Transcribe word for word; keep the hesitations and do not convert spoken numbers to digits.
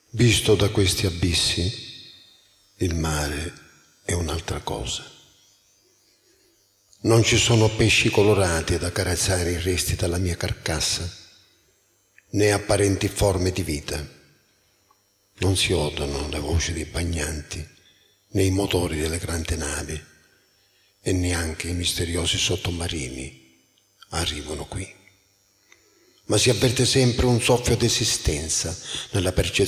Visto da questi abissi, il mare è un'altra cosa. Non ci sono pesci colorati ad accarezzare i resti della mia carcassa, né apparenti forme di vita. Non si odono le voci dei bagnanti, né i motori delle grandi navi, e neanche i misteriosi sottomarini arrivano qui. Ma si avverte sempre un soffio d'esistenza nella percezione